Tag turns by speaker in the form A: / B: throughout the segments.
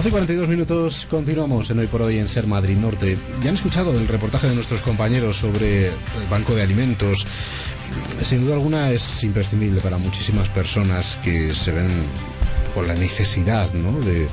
A: 12:42, continuamos en Hoy por Hoy en Ser Madrid Norte. Ya han escuchado el reportaje de nuestros compañeros sobre el Banco de Alimentos. Sin duda alguna es imprescindible para muchísimas personas que se ven con la necesidad, ¿no?, de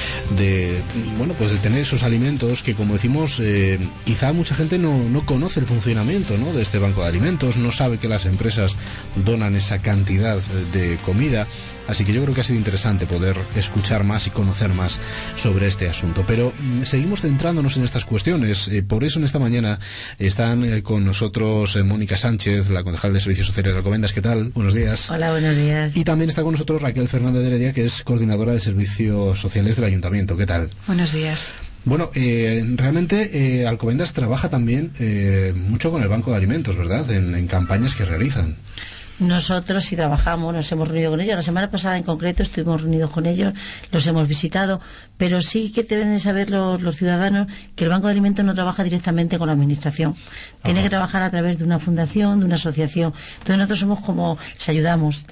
A: tener esos alimentos que, como decimos, quizá mucha gente no conoce el funcionamiento, ¿no?, de este banco de alimentos, no sabe que las empresas donan esa cantidad de comida. Así que yo creo que ha sido interesante poder escuchar más y conocer más sobre este asunto. Pero seguimos centrándonos en estas cuestiones. Por eso en esta mañana están con nosotros Mónica Sánchez, la concejal de Servicios Sociales de Alcobendas. ¿Qué tal? Buenos días.
B: Hola, buenos días.
A: Y también está con nosotros Raquel Fernández de Heredia, que es coordinadora de Servicios Sociales del Ayuntamiento. ¿Qué tal?
C: Buenos días.
A: Bueno, realmente Alcobendas trabaja también mucho con el Banco de Alimentos, ¿verdad? En campañas que realizan.
B: Nosotros sí trabajamos, nos hemos reunido con ellos. La semana pasada en concreto estuvimos reunidos con ellos, los hemos visitado, pero sí que deben de saber los ciudadanos que el Banco de Alimentos no trabaja directamente con la Administración. Tiene que trabajar a través de una fundación, de una asociación. Entonces nosotros somos como, les ayudamos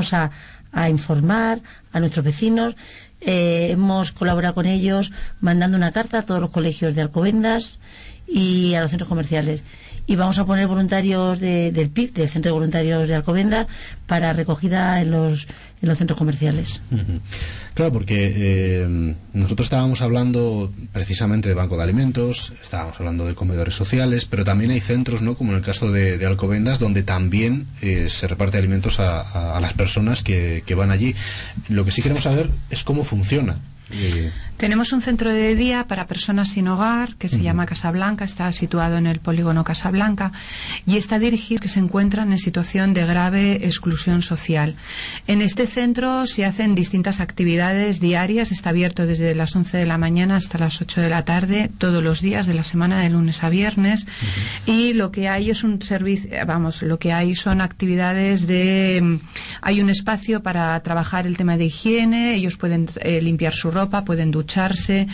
B: a informar a nuestros vecinos. Hemos colaborado con ellos mandando una carta a todos los colegios de Alcobendas y a los centros comerciales. Y vamos a poner voluntarios del PIB, del Centro de Voluntarios de Alcobendas, para recogida en los centros comerciales.
A: Uh-huh. Claro, porque nosotros estábamos hablando precisamente de Banco de Alimentos, estábamos hablando de comedores sociales, pero también hay centros, ¿no?, como en el caso de Alcobendas, donde también se reparte alimentos a las personas que van allí. Lo que sí queremos saber es cómo funciona.
C: Tenemos un centro de día para personas sin hogar que se llama Casablanca, está situado en el polígono Casablanca y está dirigido a que se encuentran en situación de grave exclusión social. En este centro se hacen distintas actividades diarias, está abierto desde las 11 de la mañana hasta las 8 de la tarde, todos los días de la semana, de lunes a viernes, y lo que hay es un servicio, lo que hay son actividades hay un espacio para trabajar el tema de higiene, ellos pueden limpiar su ropa, pueden ducharse,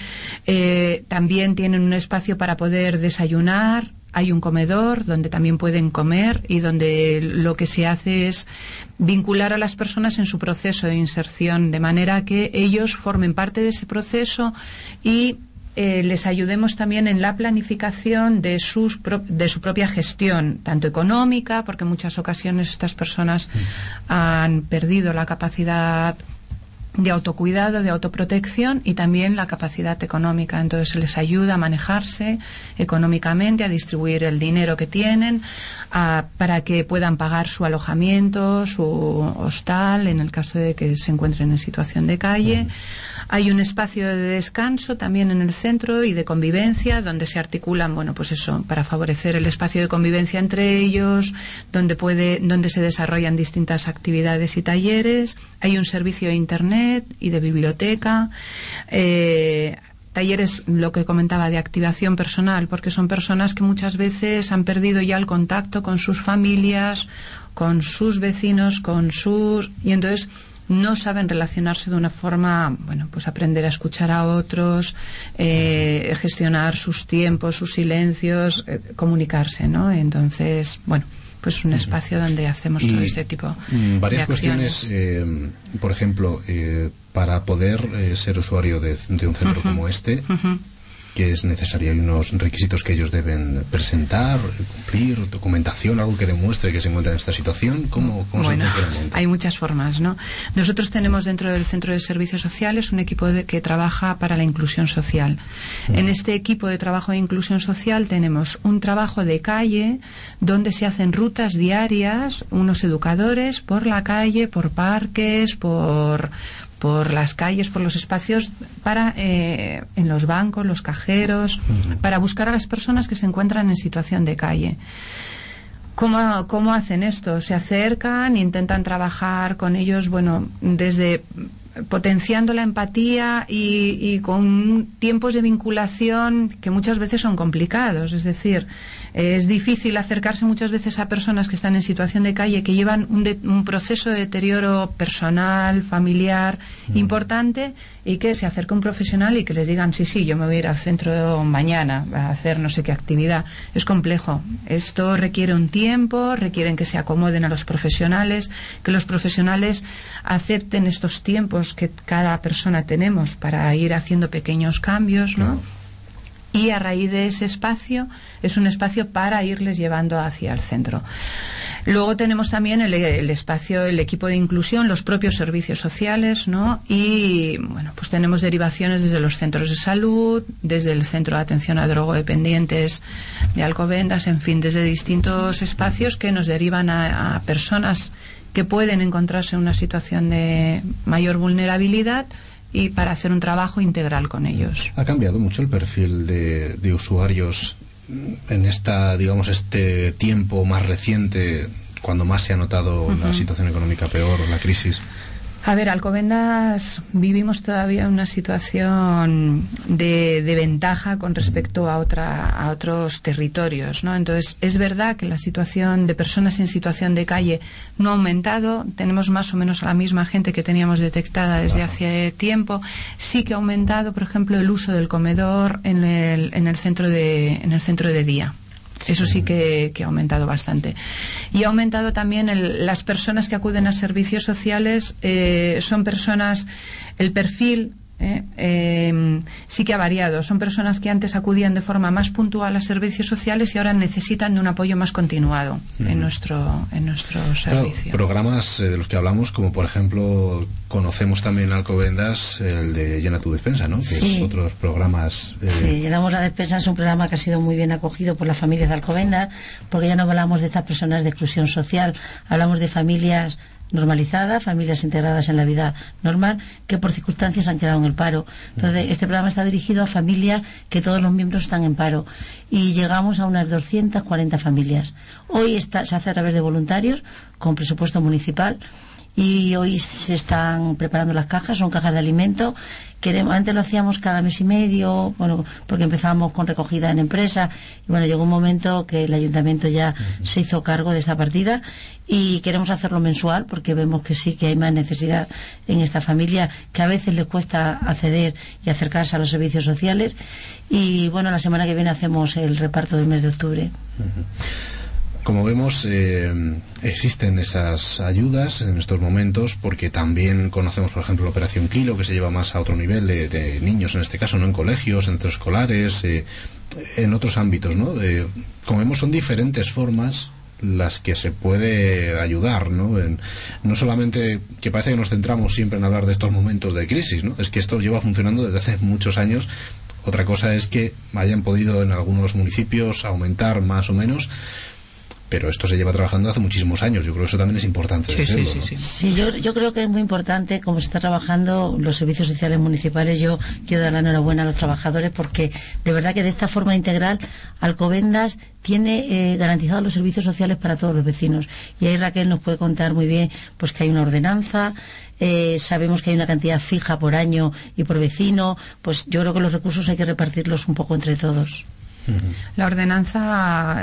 C: también tienen un espacio para poder desayunar, hay un comedor donde también pueden comer y donde lo que se hace es vincular a las personas en su proceso de inserción, de manera que ellos formen parte de ese proceso y les ayudemos también en la planificación de su propia gestión, tanto económica, porque en muchas ocasiones estas personas han perdido la capacidad de autocuidado, de autoprotección y también la capacidad económica. Entonces se les ayuda a manejarse económicamente, a distribuir el dinero que tienen, para que puedan pagar su alojamiento, su hostal, en el caso de que se encuentren en situación de calle. Hay un espacio de descanso también en el centro y de convivencia, donde se articulan, para favorecer el espacio de convivencia entre ellos, donde se desarrollan distintas actividades y talleres. Hay un servicio de internet y de biblioteca, talleres, lo que comentaba, de activación personal, porque son personas que muchas veces han perdido ya el contacto con sus familias, con sus vecinos, y entonces no saben relacionarse de una forma, aprender a escuchar a otros, gestionar sus tiempos, sus silencios, comunicarse, ¿no? Entonces, pues un espacio donde hacemos todo este tipo
A: varias
C: de acciones.
A: Cuestiones, por ejemplo, para poder ser usuario de un centro como este, que es necesario, hay unos requisitos que ellos deben presentar, cumplir, documentación, algo que demuestre que se encuentran en esta situación. ¿Cómo se funciona?
C: Hay muchas formas, ¿no? Nosotros tenemos dentro del Centro de Servicios Sociales un equipo que trabaja para la inclusión social. En este equipo de trabajo de inclusión social tenemos un trabajo de calle donde se hacen rutas diarias, unos educadores por la calle, por parques, por las calles, por los espacios, en los bancos, los cajeros, para buscar a las personas que se encuentran en situación de calle. ¿Cómo hacen esto? Se acercan, intentan trabajar con ellos, desde potenciando la empatía y con tiempos de vinculación que muchas veces son complicados. Es decir, es difícil acercarse muchas veces a personas que están en situación de calle, que llevan un proceso de deterioro personal, familiar importante, y que se acerque un profesional y que les digan sí, yo me voy a ir al centro mañana a hacer no sé qué actividad. Es complejo. Esto requiere un tiempo, requieren que se acomoden a los profesionales, que los profesionales acepten estos tiempos objetivos que cada persona tenemos para ir haciendo pequeños cambios, ¿no? Y a raíz de ese espacio, es un espacio para irles llevando hacia el centro. Luego tenemos también el espacio, el equipo de inclusión, los propios servicios sociales, ¿no? Y, bueno, pues tenemos derivaciones desde los centros de salud, desde el Centro de Atención a Drogodependientes de Alcobendas, en fin, desde distintos espacios que nos derivan a personas que pueden encontrarse en una situación de mayor vulnerabilidad, y para hacer un trabajo integral con ellos.
A: ¿Ha cambiado mucho el perfil de usuarios en este tiempo más reciente, cuando más se ha notado la situación económica peor, la crisis?
C: A ver, Alcobendas vivimos todavía una situación de ventaja con respecto a otros territorios, ¿no? Entonces, es verdad que la situación de personas en situación de calle no ha aumentado. Tenemos más o menos a la misma gente que teníamos detectada desde hace tiempo. Sí que ha aumentado, por ejemplo, el uso del comedor en el centro de día. Eso sí que ha aumentado bastante. Y ha aumentado también las personas que acuden a servicios sociales, son personas, el perfil sí que ha variado. Son personas que antes acudían de forma más puntual a servicios sociales y ahora necesitan de un apoyo más continuado en nuestro servicio.
A: Claro, programas de los que hablamos, como por ejemplo conocemos también en Alcobendas el de Llena tu Despensa, ¿no? Que
B: sí.
A: Es otros programas.
B: Sí, Llenamos la Despensa es un programa que ha sido muy bien acogido por las familias de Alcobendas, porque ya no hablamos de estas personas de exclusión social, hablamos de familias normalizadas, familias integradas en la vida normal, que por circunstancias han quedado en el paro. Entonces, este programa está dirigido a familias que todos los miembros están en paro y llegamos a unas 240 familias. Hoy se hace a través de voluntarios con presupuesto municipal y hoy se están preparando las cajas, son cajas de alimento. Antes lo hacíamos cada mes y medio, bueno, porque empezábamos con recogida en empresa y bueno, llegó un momento que el ayuntamiento ya se hizo cargo de esta partida y queremos hacerlo mensual porque vemos que sí que hay más necesidad en esta familia, que a veces les cuesta acceder y acercarse a los servicios sociales. Y bueno, la semana que viene hacemos el reparto del mes de octubre.
A: Como vemos, existen esas ayudas en estos momentos, porque también conocemos, por ejemplo, la Operación Kilo, que se lleva más a otro nivel de niños, en este caso, no en colegios, centros escolares, en otros ámbitos, ¿no? Como vemos, son diferentes formas las que se puede ayudar, ¿no? No solamente que parece que nos centramos siempre en hablar de estos momentos de crisis, ¿no? Es que esto lleva funcionando desde hace muchos años. Otra cosa es que hayan podido en algunos municipios aumentar más o menos, pero esto se lleva trabajando hace muchísimos años. Yo creo que eso también es importante decirlo, ¿no?
B: Sí, yo creo que es muy importante cómo se está trabajando los servicios sociales municipales. Yo quiero dar la enhorabuena a los trabajadores porque de verdad que de esta forma integral Alcobendas tiene garantizados los servicios sociales para todos los vecinos. Y ahí Raquel nos puede contar muy bien pues que hay una ordenanza. Sabemos que hay una cantidad fija por año y por vecino. Pues yo creo que los recursos hay que repartirlos un poco entre todos.
C: La ordenanza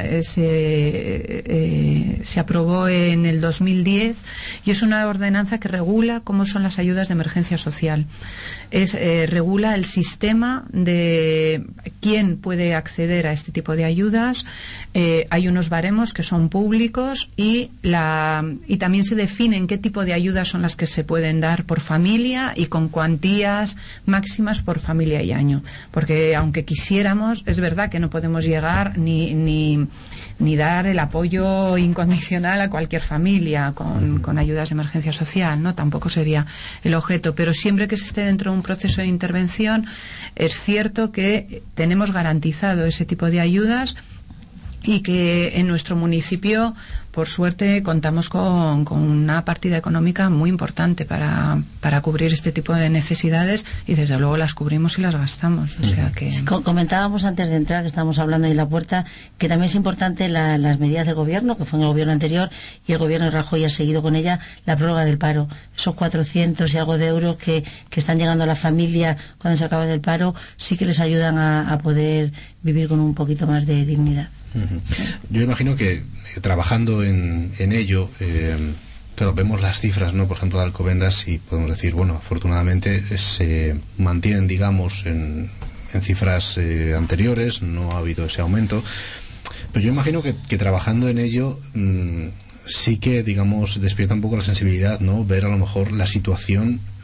C: se aprobó en el 2010 y es una ordenanza que regula cómo son las ayudas de emergencia social. Regula el sistema de quién puede acceder a este tipo de ayudas. Hay unos baremos que son públicos y también se define en qué tipo de ayudas son las que se pueden dar por familia y con cuantías máximas por familia y año. Porque aunque quisiéramos, es verdad que no podemos llegar ni dar el apoyo incondicional a cualquier familia con ayudas de emergencia social, ¿no? Tampoco sería el objeto, pero siempre que se esté dentro de un proceso de intervención es cierto que tenemos garantizado ese tipo de ayudas y que en nuestro municipio, por suerte, contamos con una partida económica muy importante para cubrir este tipo de necesidades y desde luego las cubrimos y las gastamos. O sea que...
B: Comentábamos antes de entrar, que estábamos hablando ahí en la puerta, que también es importante las medidas del gobierno, que fue en el gobierno anterior y el gobierno de Rajoy ha seguido con ella, la prórroga del paro. Esos 400 y algo de euros que están llegando a la familia cuando se acaba el paro, sí que les ayudan a poder vivir con un poquito más de dignidad.
A: Yo imagino que trabajando en ello, claro, vemos las cifras, ¿no? Por ejemplo, de Alcobendas y podemos decir, bueno, afortunadamente se mantienen, digamos, en cifras anteriores, no ha habido ese aumento, pero yo imagino que trabajando en ello sí que, digamos, despierta un poco la sensibilidad, ¿no? Ver a lo mejor la situación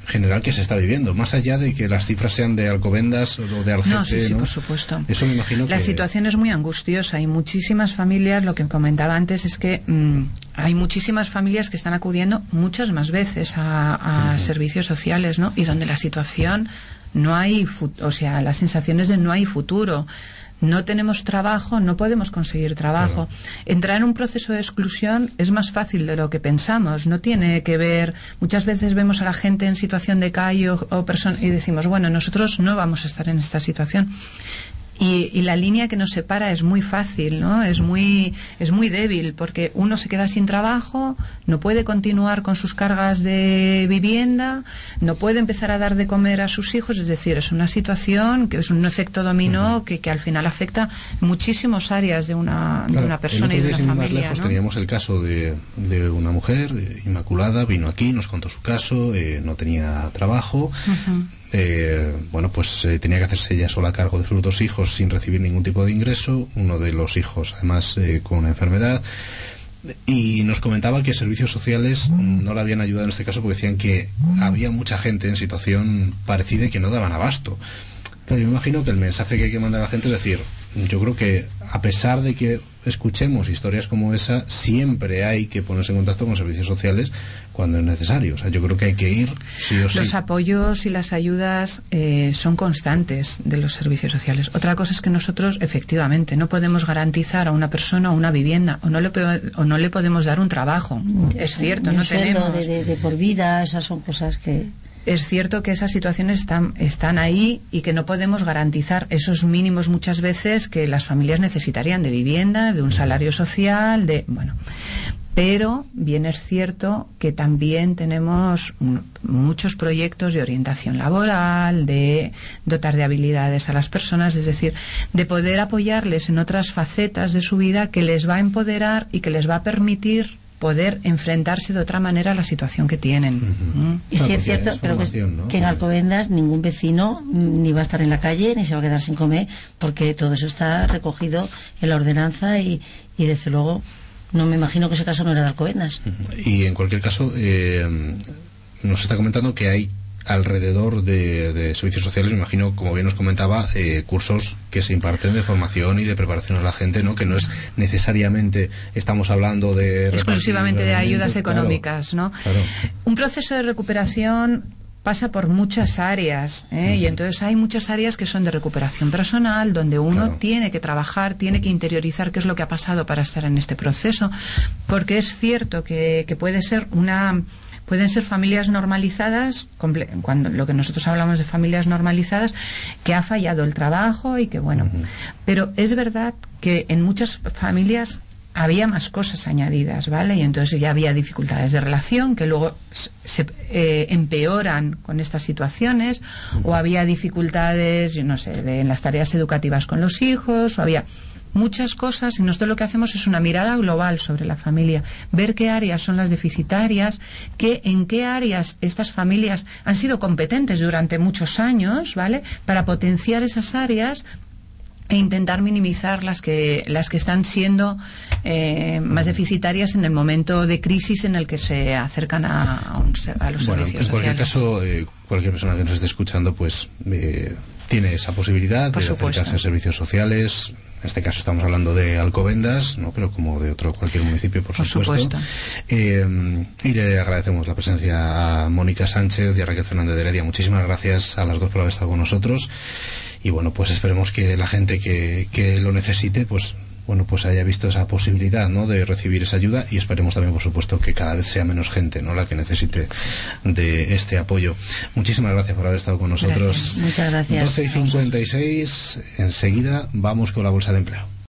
A: general que se está viviendo, más allá de que las cifras sean de Alcobendas o de Algete.
C: No, sí,
A: ¿no?
C: por supuesto.
A: Eso me imagino
C: La
A: que...
C: situación es muy angustiosa y muchísimas familias, lo que comentaba antes es que hay muchísimas familias que están acudiendo muchas más veces a servicios sociales, ¿no? Y donde la situación no hay, o sea, las sensaciones de no hay futuro. No tenemos trabajo, no podemos conseguir trabajo. Claro. Entrar en un proceso de exclusión es más fácil de lo que pensamos. No tiene que ver... Muchas veces vemos a la gente en situación de calle y decimos, bueno, nosotros no vamos a estar en esta situación. Y la línea que nos separa es muy fácil, ¿no? Es muy débil, porque uno se queda sin trabajo, no puede continuar con sus cargas de vivienda, no puede empezar a dar de comer a sus hijos, es decir, es una situación que es un efecto dominó que al final afecta muchísimas áreas de una persona y de una familia.
A: Más lejos, ¿no? Teníamos el caso de una mujer, Inmaculada, vino aquí, nos contó su caso, no tenía trabajo. Tenía que hacerse ella sola a cargo de sus 2 hijos sin recibir ningún tipo de ingreso, uno de los hijos además con una enfermedad, y nos comentaba que servicios sociales no le habían ayudado en este caso porque decían que había mucha gente en situación parecida y que no daban abasto. Claro, yo me imagino que el mensaje que hay que mandar a la gente es decir, yo creo que a pesar de que escuchemos historias como esa, siempre hay que ponerse en contacto con servicios sociales cuando es necesario. O sea, yo creo que hay que ir sí o sí.
C: Los apoyos y las ayudas son constantes de los servicios sociales. Otra cosa es que nosotros, efectivamente, no podemos garantizar a una persona una vivienda o no le podemos dar un trabajo. Es cierto, no tenemos.
B: De por vida, esas son cosas que...
C: Es cierto que esas situaciones están ahí y que no podemos garantizar esos mínimos muchas veces que las familias necesitarían de vivienda, de un salario social, pero bien es cierto que también tenemos muchos proyectos de orientación laboral, de dotar de habilidades a las personas, es decir, de poder apoyarles en otras facetas de su vida que les va a empoderar y que les va a permitir poder enfrentarse de otra manera a la situación que tienen.
B: Y sí es cierto, pero que en Alcobendas ningún vecino ni va a estar en la calle ni se va a quedar sin comer, porque todo eso está recogido en la ordenanza y desde luego no me imagino que ese caso no era de Alcobendas.
A: Y en cualquier caso nos está comentando que hay alrededor de servicios sociales, me imagino, como bien nos comentaba, cursos que se imparten de formación y de preparación a la gente, ¿no? Que no es necesariamente, estamos hablando de
C: exclusivamente de ayudas económicas,
A: claro,
C: ¿no?
A: Claro.
C: Un proceso de recuperación pasa por muchas áreas, y entonces hay muchas áreas que son de recuperación personal, donde uno tiene que trabajar, tiene que interiorizar qué es lo que ha pasado para estar en este proceso, porque es cierto que pueden ser familias normalizadas, cuando lo que nosotros hablamos de familias normalizadas, que ha fallado el trabajo y que pero es verdad que en muchas familias había más cosas añadidas, ¿vale? Y entonces ya había dificultades de relación que luego se empeoran con estas situaciones, o había dificultades, yo no sé, en las tareas educativas con los hijos, o había muchas cosas, y nosotros lo que hacemos es una mirada global sobre la familia, ver qué áreas son las deficitarias, en qué áreas estas familias han sido competentes durante muchos años, ¿vale? Para potenciar esas áreas e intentar minimizar las que están siendo más deficitarias en el momento de crisis en el que se acercan a los servicios sociales.
A: En cualquier caso, cualquier persona que nos esté escuchando, pues tiene esa posibilidad de acercarse a servicios sociales. En este caso estamos hablando de Alcobendas, ¿no? Pero como de cualquier municipio, por supuesto. Y le agradecemos la presencia a Mónica Sánchez y a Raquel Fernández de Heredia. Muchísimas gracias a las dos por haber estado con nosotros. Y bueno, pues esperemos que la gente que lo necesite, pues haya visto esa posibilidad, ¿no? De recibir esa ayuda, y esperemos también, por supuesto, que cada vez sea menos gente, ¿no? La que necesite de este apoyo. Muchísimas gracias por haber estado con nosotros.
B: Muchas gracias.
A: 12:56, enseguida vamos con la bolsa de empleo.